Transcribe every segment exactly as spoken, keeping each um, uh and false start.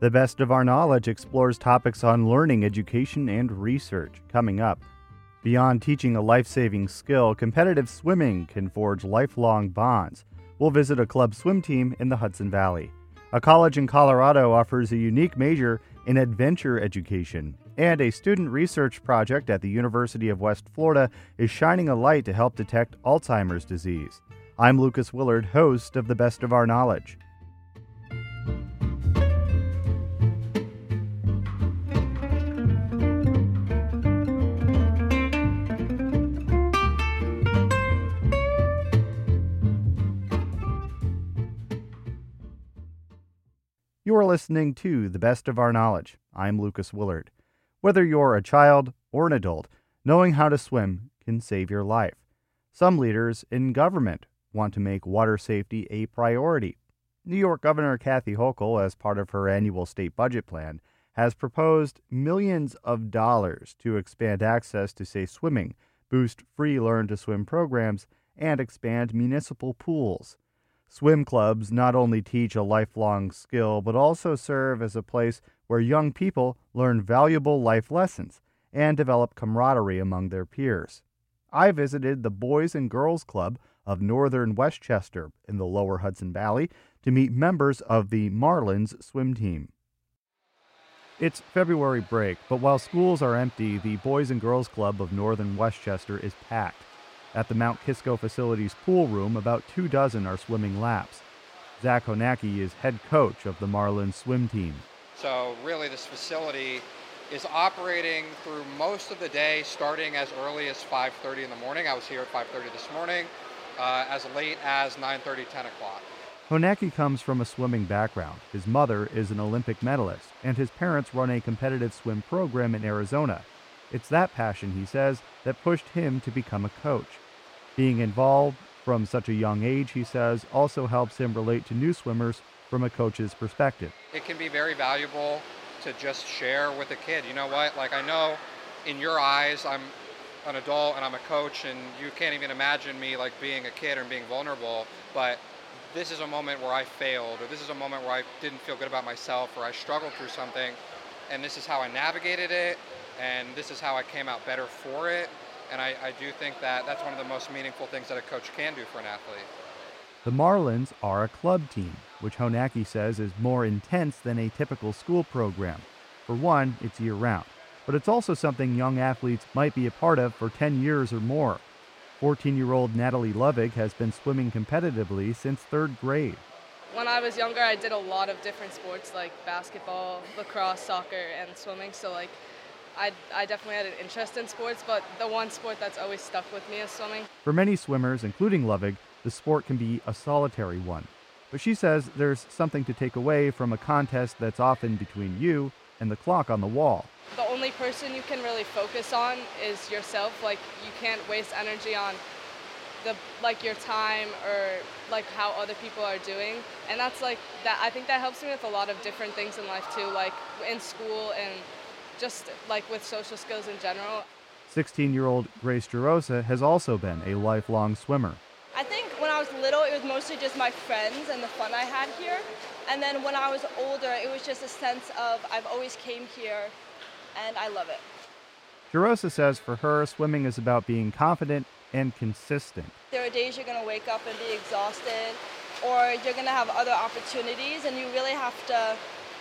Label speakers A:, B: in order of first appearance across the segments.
A: The Best of Our Knowledge explores topics on learning, education, and research. Coming up, beyond teaching a life-saving skill, competitive swimming can forge lifelong bonds. We'll visit a club swim team in the Hudson Valley. A college in Colorado offers a unique major in adventure education. And a student research project at the University of West Florida is shining a light to help detect Alzheimer's disease. I'm Lucas Willard, host of The Best of Our Knowledge. You are listening to The Best of Our Knowledge. I'm Lucas Willard. Whether you're a child or an adult, knowing how to swim can save your life. Some leaders in government want to make water safety a priority. New York Governor Kathy Hochul, as part of her annual state budget plan, has proposed millions of dollars to expand access to safe swimming, boost free learn-to-swim programs, and expand municipal pools. Swim clubs not only teach a lifelong skill, but also serve as a place where young people learn valuable life lessons and develop camaraderie among their peers. I visited the Boys and Girls Club of Northern Westchester in the lower Hudson Valley to meet members of the Marlins swim team. It's February break, but while schools are empty, the Boys and Girls Club of Northern Westchester is packed. At the Mount Kisco facility's pool room, about two dozen are swimming laps. Zach Honacki is head coach of the Marlins swim team.
B: So really this facility is operating through most of the day, starting as early as five thirty in the morning. I was here at five thirty this morning, uh, as late as nine thirty, ten o'clock.
A: Honacki comes from a swimming background. His mother is an Olympic medalist, and his parents run a competitive swim program in Arizona. It's that passion, he says, that pushed him to become a coach. Being involved from such a young age, he says, also helps him relate to new swimmers from a coach's perspective.
B: It can be very valuable to just share with a kid. You know what? Like, I know in your eyes, I'm an adult and I'm a coach, and you can't even imagine me like being a kid or being vulnerable, but this is a moment where I failed, or this is a moment where I didn't feel good about myself, or I struggled through something, and this is how I navigated it, and this is how I came out better for it. And I, I do think that that's one of the most meaningful things that a coach can do for an athlete.
A: The Marlins are a club team, which Honacki says is more intense than a typical school program. For one, it's year-round, but it's also something young athletes might be a part of for ten years or more. fourteen-year-old Natalie Lovig has been swimming competitively since third grade.
C: When I was younger, I did a lot of different sports like basketball, lacrosse, soccer, and swimming, so like I, I definitely had an interest in sports, but the one sport that's always stuck with me is swimming.
A: For many swimmers, including Lovig, the sport can be a solitary one. But she says there's something to take away from a contest that's often between you and the clock on the wall.
C: The only person you can really focus on is yourself. Like, you can't waste energy on the like your time or like how other people are doing. And that's like that. I think that helps me with a lot of different things in life too, like in school and just like with social skills in general.
A: sixteen-year-old Grace Gerosa has also been a lifelong swimmer.
D: I think when I was little, it was mostly just my friends and the fun I had here. And then when I was older, it was just a sense of I've always came here and I love it.
A: Gerosa says for her, swimming is about being confident and consistent.
D: There are days you're going to wake up and be exhausted, or you're going to have other opportunities, and you really have to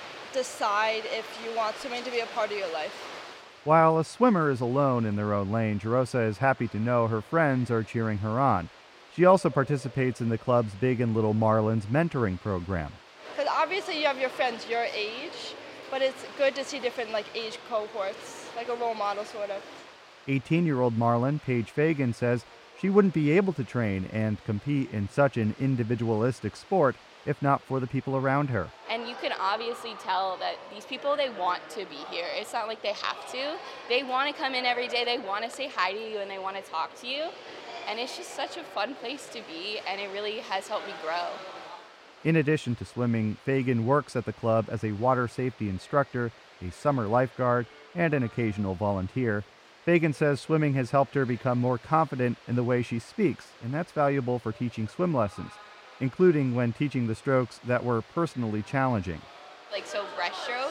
D: decide if you want swimming to be a part of your life.
A: While a swimmer is alone in their own lane, Gerosa is happy to know her friends are cheering her on. She also participates in the club's Big and Little Marlins mentoring program.
D: Because obviously you have your friends your age, but it's good to see different like age cohorts, like a role model sort of.
A: eighteen-year-old Marlin, Paige Fagan, says she wouldn't be able to train and compete in such an individualistic sport if not for the people around her.
E: And you can obviously tell that these people, they want to be here. It's not like they have to. They want to come in every day, they want to say hi to you, and they want to talk to you. And it's just such a fun place to be, and it really has helped me grow.
A: In addition to swimming, Fagan works at the club as a water safety instructor, a summer lifeguard, and an occasional volunteer. Fagan says swimming has helped her become more confident in the way she speaks, and that's valuable for teaching swim lessons, including when teaching the strokes that were personally challenging.
E: Like, so breaststroke,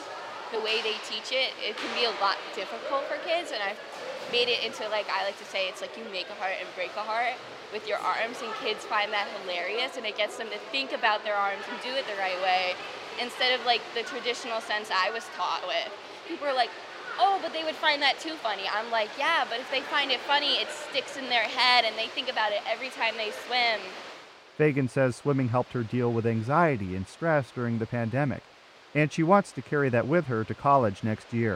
E: the way they teach it, it can be a lot difficult for kids, and I've made it into, like I like to say, it's like you make a heart and break a heart with your arms, and kids find that hilarious, and it gets them to think about their arms and do it the right way instead of like the traditional sense I was taught with. People are like, oh, but they would find that too funny. I'm like, yeah, but if they find it funny, it sticks in their head and they think about it every time they swim.
A: Fagan says swimming helped her deal with anxiety and stress during the pandemic, and she wants to carry that with her to college next year.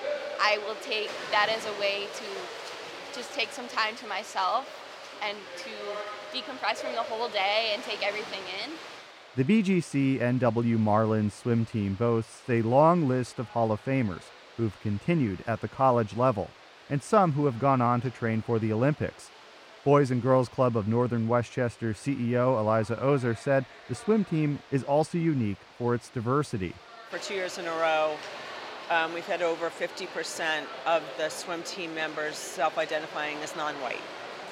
E: I will take that as a way to just take some time to myself and to decompress from the whole day and take everything in.
A: The B G C N W Marlins swim team boasts a long list of Hall of Famers who've continued at the college level, and some who have gone on to train for the Olympics. Boys and Girls Club of Northern Westchester C E O Eliza Ozer said the swim team is also unique for its diversity.
F: For two years in a row, um, we've had over fifty percent of the swim team members self-identifying as non-white,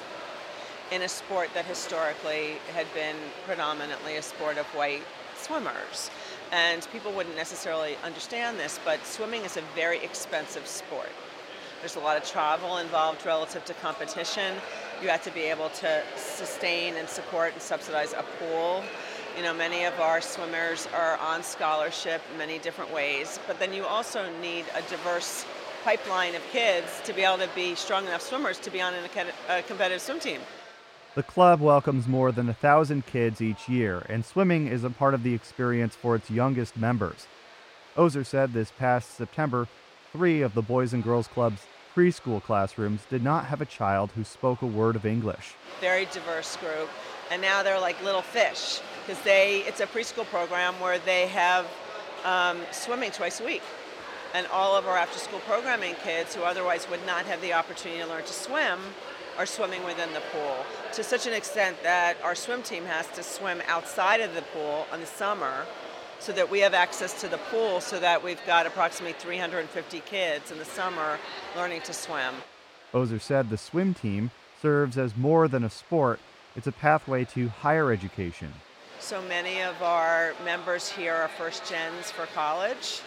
F: in a sport that historically had been predominantly a sport of white swimmers. And people wouldn't necessarily understand this, but swimming is a very expensive sport. There's a lot of travel involved relative to competition. You have to be able to sustain and support and subsidize a pool. You know, many of our swimmers are on scholarship in many different ways, but then you also need a diverse pipeline of kids to be able to be strong enough swimmers to be on a competitive swim team.
A: The club welcomes more than a thousand kids each year, and swimming is a part of the experience for its youngest members. Ozer said this past September, three of the Boys and Girls Club's preschool classrooms did not have a child who spoke a word of English.
F: Very diverse group, and now they're like little fish, because they it's a preschool program where they have um, swimming twice a week. And all of our after-school programming kids who otherwise would not have the opportunity to learn to swim are swimming within the pool, to such an extent that our swim team has to swim outside of the pool in the summer so that we have access to the pool, so that we've got approximately three hundred fifty kids in the summer learning to swim.
A: Ozer said the swim team serves as more than a sport. It's a pathway to higher education.
F: So many of our members here are first gens for college,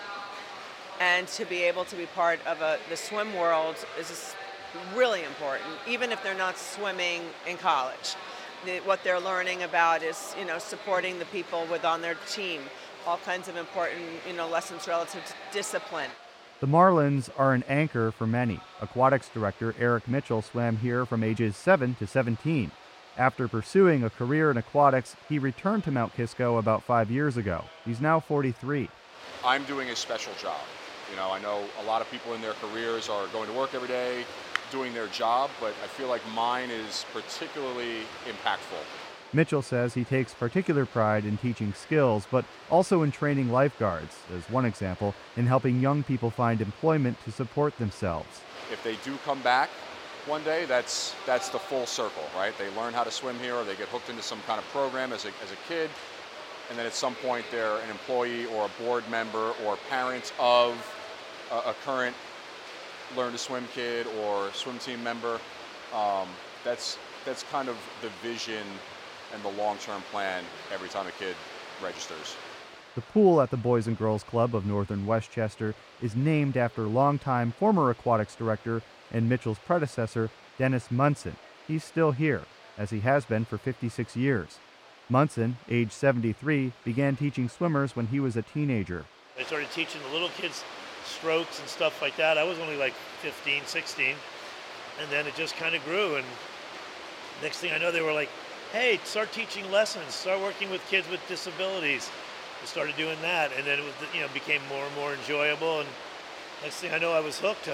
F: and to be able to be part of a, the swim world is really important, even if they're not swimming in college. The, what they're learning about is, you know, supporting the people with on their team, all kinds of important, you know, lessons relative to discipline.
A: The Marlins are an anchor for many. Aquatics director Eric Mitchell swam here from ages seven to seventeen. After pursuing a career in aquatics, he returned to Mount Kisco about five years ago. He's now forty-three.
G: I'm doing a special job. You know, I know a lot of people in their careers are going to work every day, doing their job, but I feel like mine is particularly impactful.
A: Mitchell says he takes particular pride in teaching skills, but also in training lifeguards, as one example, in helping young people find employment to support themselves.
G: If they do come back one day, that's that's the full circle, right? They learn how to swim here, or they get hooked into some kind of program as a, as a kid, and then at some point they're an employee or a board member or parent of a, a current Learn to Swim kid or swim team member. Um, that's that's kind of the vision and the long-term plan every time a kid registers.
A: The pool at the Boys and Girls Club of Northern Westchester is named after longtime former aquatics director and Mitchell's predecessor, Dennis Munson. He's still here, as he has been for fifty-six years. Munson, age seventy-three, began teaching swimmers when he was a teenager.
H: I started teaching the little kids strokes and stuff like that. I was only like fifteen, sixteen, and then it just kind of grew, and next thing I know, they were like, hey, start teaching lessons, start working with kids with disabilities. I started doing that, and then it was, you know, became more and more enjoyable, and next thing I know, I was hooked.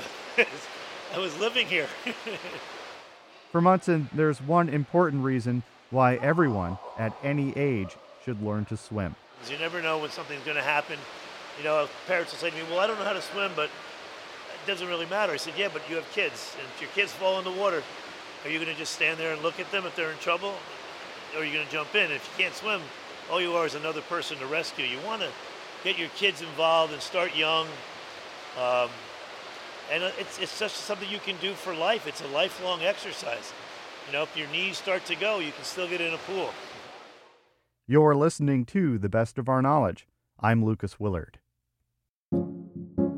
H: I was living here.
A: For Munson, there's one important reason why everyone at any age should learn to swim.
H: You never know when something's going to happen. You know, parents will say to me, well, I don't know how to swim, but it doesn't really matter. I said, yeah, but you have kids, and if your kids fall in the water, are you going to just stand there and look at them if they're in trouble? Or are you going to jump in? If you can't swim, all you are is another person to rescue. You want to get your kids involved and start young. Um, and it's it's just something you can do for life. It's a lifelong exercise. You know, if your knees start to go, you can still get in a pool.
A: You're listening to The Best of Our Knowledge. I'm Lucas Willard.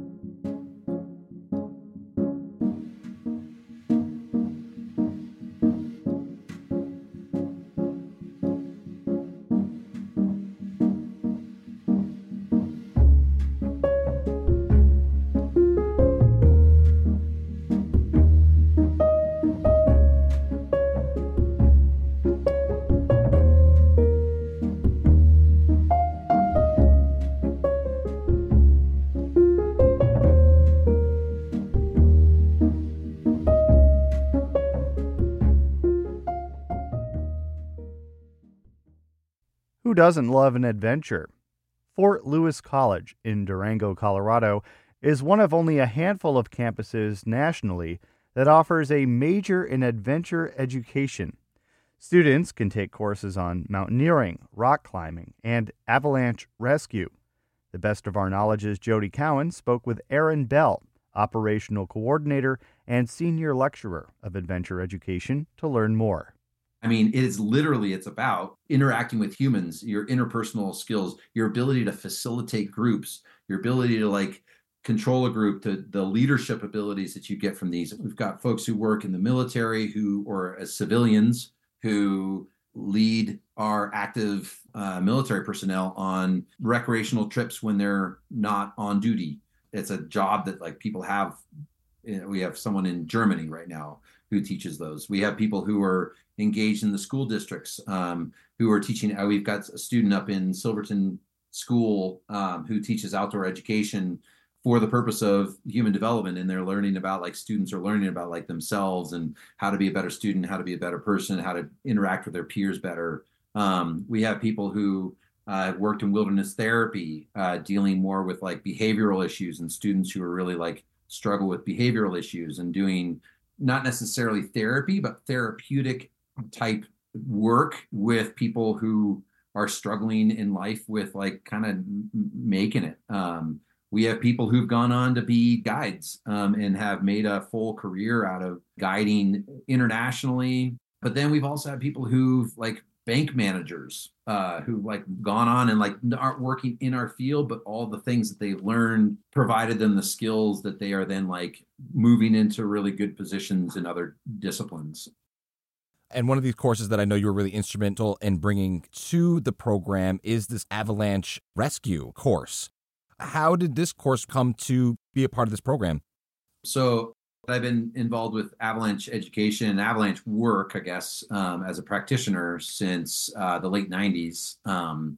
A: Who doesn't love an adventure? Fort Lewis College in Durango, Colorado, is one of only a handful of campuses nationally that offers a major in adventure education. Students can take courses on mountaineering, rock climbing, and avalanche rescue. The Best of Our Knowledge's Jody Cowan spoke with Aaron Bell, Operational Coordinator and Senior Lecturer of Adventure Education, to learn more.
I: I mean, it is literally, it's about interacting with humans, your interpersonal skills, your ability to facilitate groups, your ability to like control a group, to the leadership abilities that you get from these. We've got folks who work in the military who, or as civilians, who lead our active uh, military personnel on recreational trips when they're not on duty. It's a job that like people have. You know, we have someone in Germany right now who teaches those. We have people who are engaged in the school districts um, who are teaching. Uh, we've got a student up in Silverton School um, who teaches outdoor education for the purpose of human development, and they're learning about like students are learning about like themselves and how to be a better student, how to be a better person, how to interact with their peers better. Um, we have people who uh, worked in wilderness therapy, uh, dealing more with like behavioral issues, and students who are really like struggle with behavioral issues and doing not necessarily therapy, but therapeutic type work with people who are struggling in life with like kind of making it. Um, We have people who've gone on to be guides um, and have made a full career out of guiding internationally. But then we've also had people who've like bank managers uh, who've like gone on and like aren't working in our field, but all the things that they've learned provided them the skills that they are then like moving into really good positions in other disciplines.
J: And one of these courses that I know you were really instrumental in bringing to the program is this avalanche rescue course. How did this course come to be a part of this program?
I: So I've been involved with avalanche education and avalanche work, I guess, um, as a practitioner since uh, the late nineties. Um,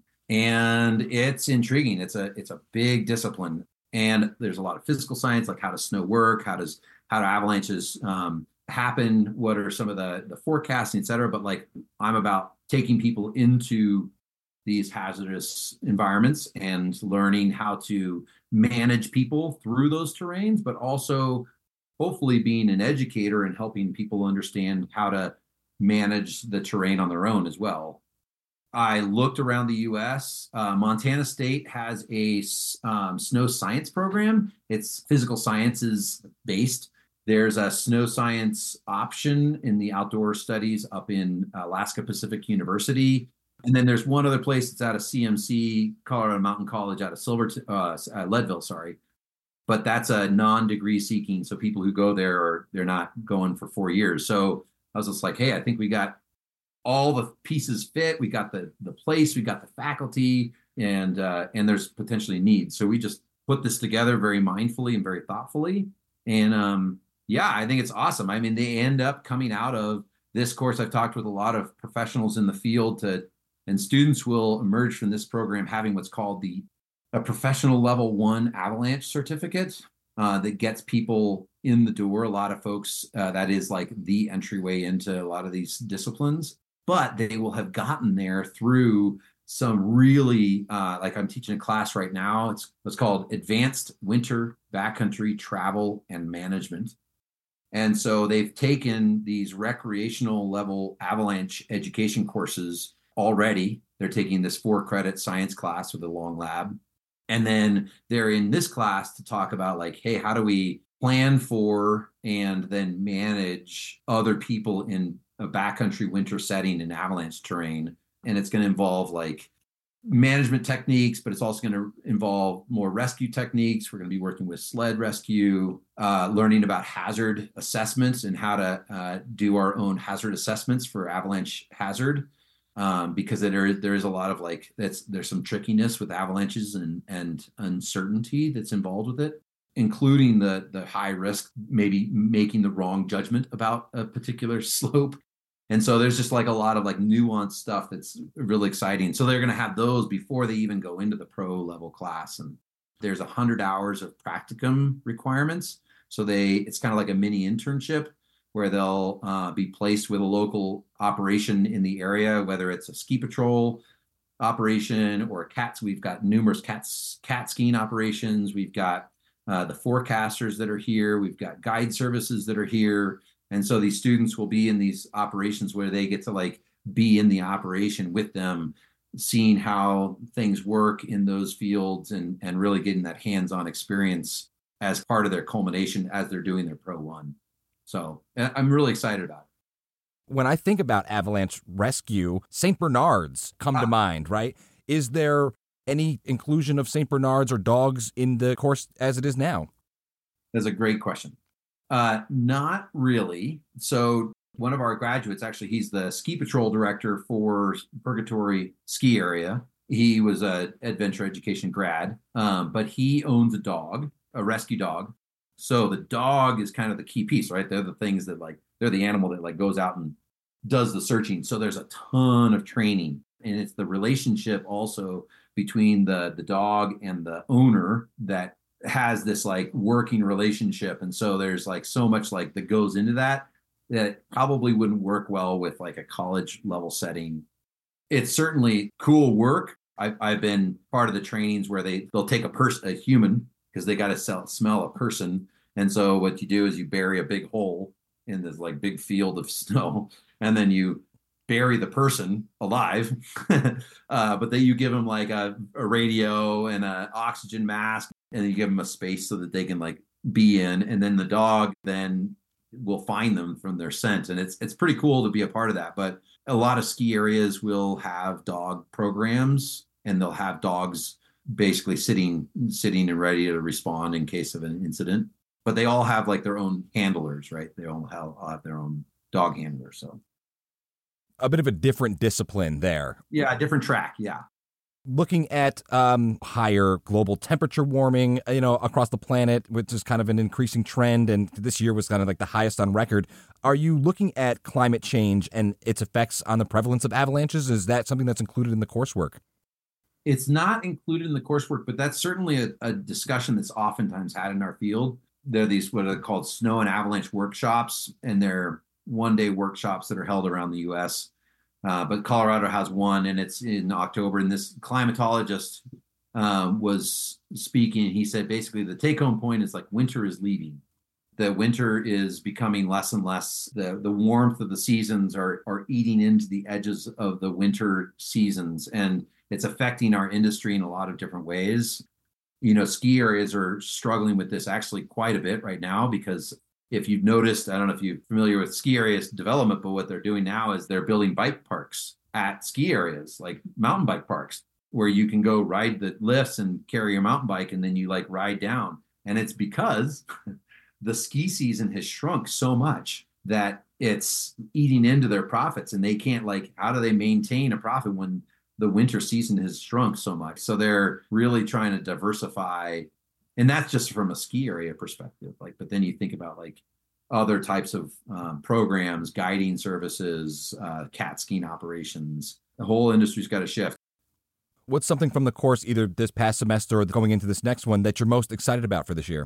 I: and it's intriguing. It's a it's a big discipline. And there's a lot of physical science, like how does snow work? How does how do avalanches um, happen? What are some of the, the forecasting, et cetera? But like I'm about taking people into these hazardous environments and learning how to manage people through those terrains, but also hopefully being an educator and helping people understand how to manage the terrain on their own as well. I looked around the U S. Uh, Montana State has a um, snow science program. It's physical sciences based. There's a snow science option in the outdoor studies up in Alaska Pacific University. And then there's one other place that's out of C M C, Colorado Mountain College, out of Silverton, uh, uh, Leadville, sorry. But that's a non-degree seeking. So people who go there, are they're not going for four years. So I was just like, hey, I think we got all the pieces fit. We got the the place, we got the faculty, and uh, and there's potentially needs. So we just put this together very mindfully and very thoughtfully. And um, yeah, I think it's awesome. I mean, they end up coming out of this course. I've talked with a lot of professionals in the field to And students will emerge from this program having what's called the a professional level one avalanche certificate uh, that gets people in the door. A lot of folks, uh, that is like the entryway into a lot of these disciplines, but they will have gotten there through some really, uh, like I'm teaching a class right now. It's what's called Advanced Winter Backcountry Travel and Management. And so they've taken these recreational level avalanche education courses already. They're taking this four credit science class with a long lab. And then they're in this class to talk about like, hey, how do we plan for and then manage other people in a backcountry winter setting in avalanche terrain? And it's going to involve like management techniques, but it's also going to involve more rescue techniques. We're going to be working with sled rescue, uh, learning about hazard assessments and how to uh, do our own hazard assessments for avalanche hazard. Um, because there there is a lot of like that's there's some trickiness with avalanches and and uncertainty that's involved with it, including the the high risk, maybe making the wrong judgment about a particular slope. And so there's just like a lot of like nuanced stuff that's really exciting. So they're going to have those before they even go into the pro level class. And there's a hundred hours of practicum requirements. So they it's kind of like a mini internship, where they'll uh, be placed with a local operation in the area, whether it's a ski patrol, operation or cats. We've got numerous cats, cat skiing operations. We've got uh, the forecasters that are here. We've got guide services that are here. And so these students will be in these operations where they get to like be in the operation with them, seeing how things work in those fields and, and really getting that hands-on experience as part of their culmination as they're doing their Pro One. So I'm really excited about it.
J: When I think about avalanche rescue, Saint Bernards come ah. to mind, right? Is there any inclusion of Saint Bernards or dogs in the course as it is now?
I: That's a great question. Uh, not really. So one of our graduates, actually, he's the ski patrol director for Purgatory Ski Area. He was a adventure education grad, um, but he owns a dog, a rescue dog. So the dog is kind of the key piece, right? They're the things that like, they're the animal that like goes out and does the searching. So there's a ton of training, and it's the relationship also between the, the dog and the owner that has this like working relationship. And so there's like so much like that goes into that, that probably wouldn't work well with like a college level setting. It's certainly cool work. I've, I've been part of the trainings where they, they'll take a person, a human, because they got to smell a person. And so what you do is you bury a big hole in this like big field of snow, and then you bury the person alive. uh, but then you give them like a, a radio and an oxygen mask, and you give them a space so that they can like be in. And then the dog then will find them from their scent. And it's it's pretty cool to be a part of that. But a lot of ski areas will have dog programs, and they'll have dogs basically sitting sitting and ready to respond in case of an incident. But they all have like their own handlers, right? They all have, all have their own dog handler. So
J: a bit of a different discipline there.
I: Yeah, a different track. Yeah.
J: Looking at um, higher global temperature warming, you know, across the planet, which is kind of an increasing trend, and this year was kind of like the highest on record. Are you looking at climate change and its effects on the prevalence of avalanches? Is that something that's included in the coursework?
I: It's not included in the coursework, but that's certainly a, a discussion that's oftentimes had in our field. There are these what are called snow and avalanche workshops, and they're one-day workshops that are held around the U S Uh, but Colorado has one, and it's in October. And this climatologist um, was speaking. He said basically the take-home point is like winter is leaving. The winter is becoming less and less. The the warmth of the seasons are are eating into the edges of the winter seasons, and it's affecting our industry in a lot of different ways. You know, ski areas are struggling with this actually quite a bit right now, because if you've noticed, I don't know if you're familiar with ski areas development, but what they're doing now is they're building bike parks at ski areas, like mountain bike parks, where you can go ride the lifts and carry your mountain bike, and then you like ride down. And it's because the ski season has shrunk so much that it's eating into their profits, and they can't like, how do they maintain a profit when the winter season has shrunk so much? So they're really trying to diversify. And that's just from a ski area perspective. Like, but then you think about like other types of um, programs, guiding services, uh, cat skiing operations. The whole industry's got to shift.
J: What's something from the course, either this past semester or going into this next one, that you're most excited about for this year?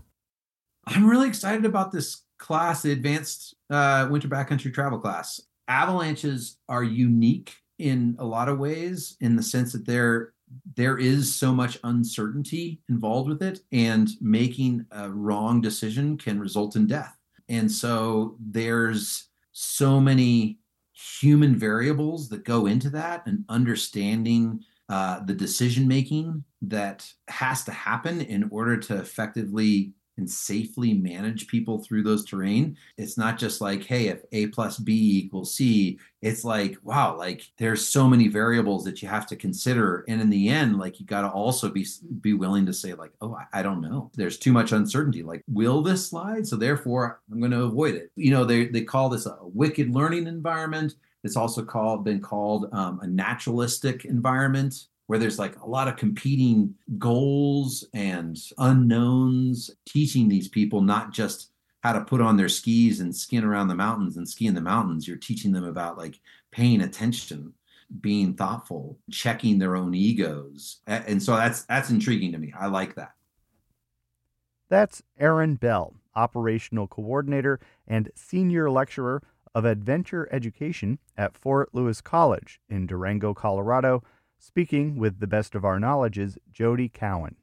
I: I'm really excited about this class, the Advanced uh, Winter Backcountry Travel class. Avalanches are unique in a lot of ways, in the sense that they're there is so much uncertainty involved with it, and making a wrong decision can result in death. And so there's so many human variables that go into that, and understanding uh, the decision-making that has to happen in order to effectively and safely manage people through those terrain. It's not just like, hey, if A plus B equals C, it's like, wow, like there's so many variables that you have to consider. And in the end, like you got to also be be willing to say like, oh, I, I don't know. There's too much uncertainty. Like, will this slide? So therefore, I'm going to avoid it. You know, they they call this a wicked learning environment. It's also called been called um, a naturalistic environment, where there's like a lot of competing goals and unknowns, teaching these people not just how to put on their skis and skin around the mountains and ski in the mountains. You're teaching them about like paying attention, being thoughtful, checking their own egos. And so that's that's intriguing to me. I like that.
A: That's Aaron Bell, Operational Coordinator and Senior Lecturer of Adventure Education at Fort Lewis College in Durango, Colorado, Speaking with the best of our knowledge is Jody Cowan.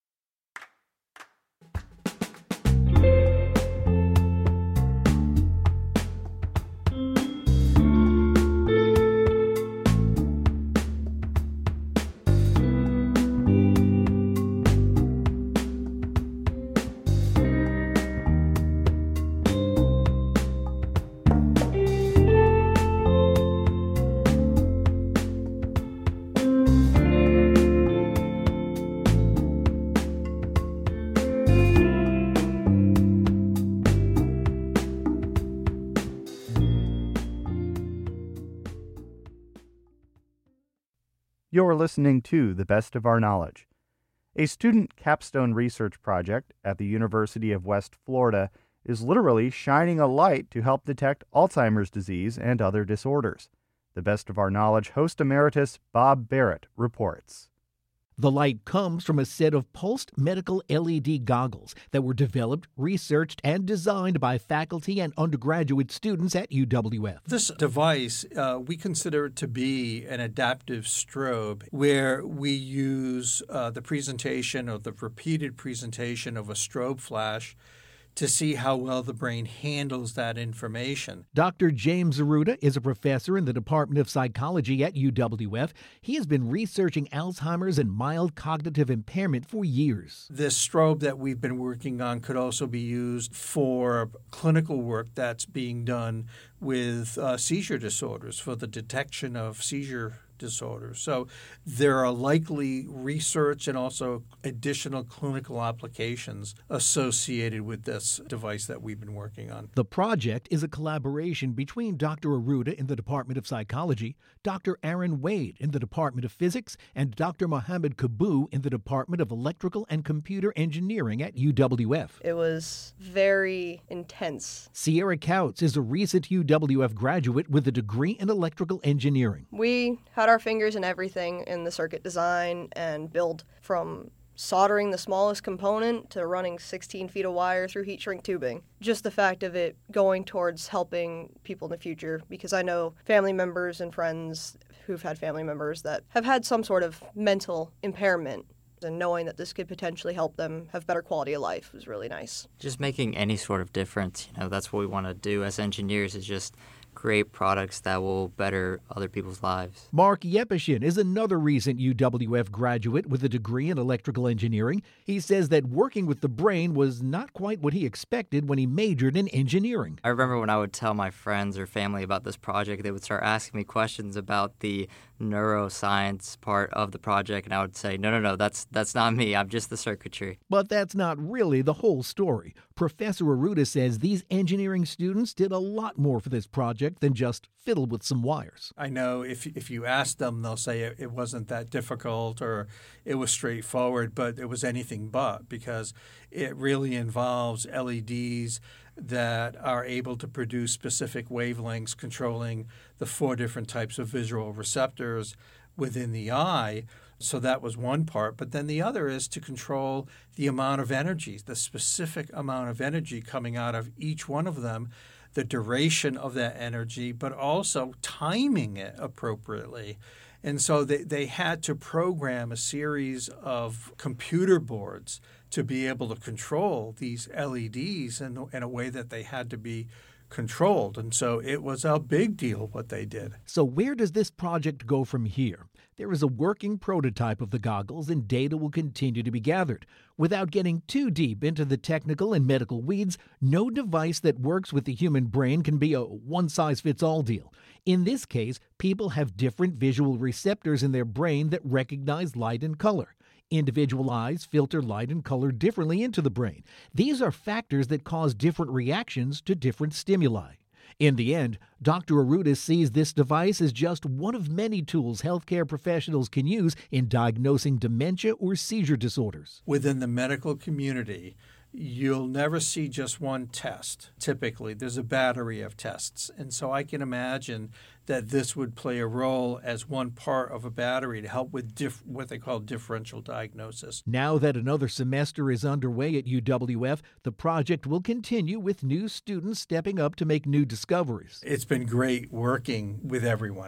A: You're listening to The Best of Our Knowledge. A student capstone research project at the University of West Florida is literally shining a light to help detect Alzheimer's disease and other disorders. The Best of Our Knowledge host emeritus Bob Barrett reports.
K: The light comes from a set of pulsed medical L E D goggles that were developed, researched, and designed by faculty and undergraduate students at U W F.
L: This device, uh, we consider it to be an adaptive strobe where we use uh, the presentation or the repeated presentation of a strobe flash to see how well the brain handles that information.
K: Doctor James Arruda is a professor in the Department of Psychology at U W F. He has been researching Alzheimer's and mild cognitive impairment for years.
L: This strobe that we've been working on could also be used for clinical work that's being done with uh, seizure disorders, for the detection of seizure disorders. So there are likely research and also additional clinical applications associated with this device that we've been working on.
K: The project is a collaboration between Doctor Arruda in the Department of Psychology, Doctor Aaron Wade in the Department of Physics, and Doctor Mohammed Kabu in the Department of Electrical and Computer Engineering at U W F.
M: It was very intense.
K: Sierra Couts is a recent U W F graduate with a degree in electrical engineering.
M: We had our fingers in everything in the circuit design and build, from soldering the smallest component to running sixteen feet of wire through heat shrink tubing. Just the fact of it going towards helping people in the future, because I know family members and friends who've had family members that have had some sort of mental impairment, and knowing that this could potentially help them have better quality of life was really nice.
N: Just making any sort of difference, you know, that's what we want to do as engineers, is just create products that will better other people's lives.
K: Mark Yepeshin is another recent U W F graduate with a degree in electrical engineering. He says that working with the brain was not quite what he expected when he majored in engineering.
N: I remember when I would tell my friends or family about this project, they would start asking me questions about the neuroscience part of the project, and I would say, no, no, no, that's that's not me. I'm just the circuitry.
K: But that's not really the whole story. Professor Arruda says these engineering students did a lot more for this project than just fiddle with some wires.
L: I know if if you ask them, they'll say it, it wasn't that difficult or it was straightforward, but it was anything but, because it really involves L E Ds that are able to produce specific wavelengths controlling the four different types of visual receptors within the eye. So that was one part. But then the other is to control the amount of energy, the specific amount of energy coming out of each one of them, the duration of that energy, but also timing it appropriately. And so they, they had to program a series of computer boards to be able to control these L E Ds in, in a way that they had to be controlled. And so it was a big deal what they did.
K: So where does this project go from here? There is a working prototype of the goggles, and data will continue to be gathered. Without getting too deep into the technical and medical weeds, no device that works with the human brain can be a one-size-fits-all deal. In this case, people have different visual receptors in their brain that recognize light and color. Individual eyes filter light and color differently into the brain. These are factors that cause different reactions to different stimuli. In the end, Doctor Arruda sees this device as just one of many tools healthcare professionals can use in diagnosing dementia or seizure disorders.
L: Within the medical community, you'll never see just one test. Typically, there's a battery of tests. And so I can imagine that this would play a role as one part of a battery to help with diff- what they call differential diagnosis.
K: Now that another semester is underway at U W F, the project will continue with new students stepping up to make new discoveries.
L: It's been great working with everyone.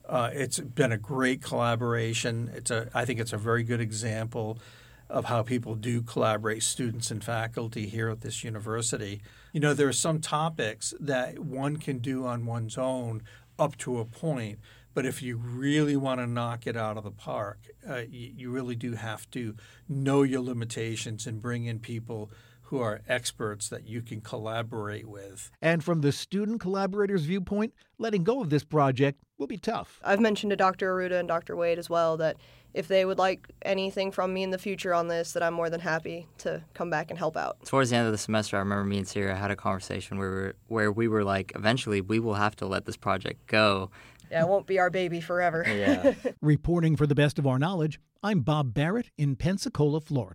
L: Uh, it's been a great collaboration. It's a, I think it's a very good example of how people do collaborate, students and faculty here at this university. You know, there are some topics that one can do on one's own up to a point, but if you really want to knock it out of the park, uh, you, you really do have to know your limitations and bring in people who are experts that you can collaborate with.
K: And from the student collaborator's viewpoint, letting go of this project will be tough.
M: I've mentioned to Doctor Arruda and Doctor Wade as well that if they would like anything from me in the future on this, that I'm more than happy to come back and help out.
N: Towards the end of the semester, I remember me and Sierra had a conversation where we were, where we were like, eventually we will have to let this project go.
M: Yeah, it won't be our baby forever.
N: Yeah.
K: Reporting for the Best of Our Knowledge, I'm Bob Barrett in Pensacola, Florida.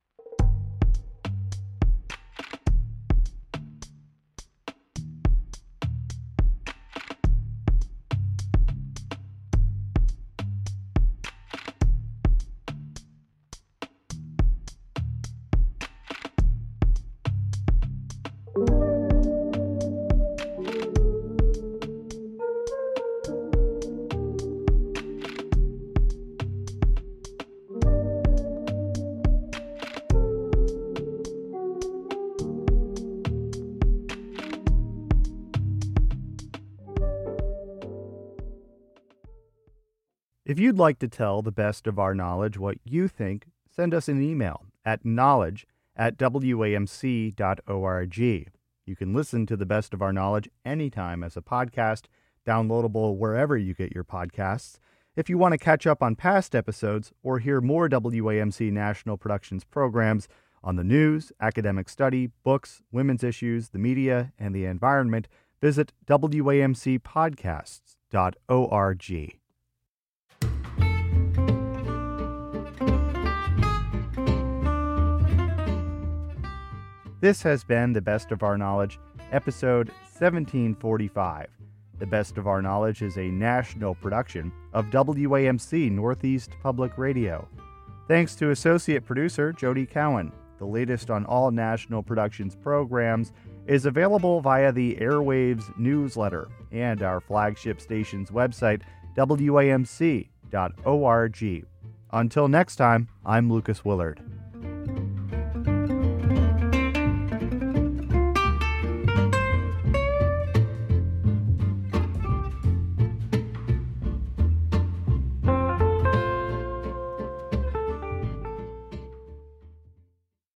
A: If you'd like to tell the best of our knowledge what you think, send us an email at knowledge at w a m c dot org. You can listen to the best of our knowledge anytime as a podcast, downloadable wherever you get your podcasts. If you want to catch up on past episodes or hear more W A M C National Productions programs on the news, academic study, books, women's issues, the media, and the environment, visit w a m c podcasts dot org. This has been The Best of Our Knowledge, episode seventeen forty-five. The Best of Our Knowledge is a national production of W A M C Northeast Public Radio. Thanks to associate producer Jody Cowan. The latest on all National Productions programs is available via the Airwaves newsletter and our flagship station's website, w a m c dot org. Until next time, I'm Lucas Willard.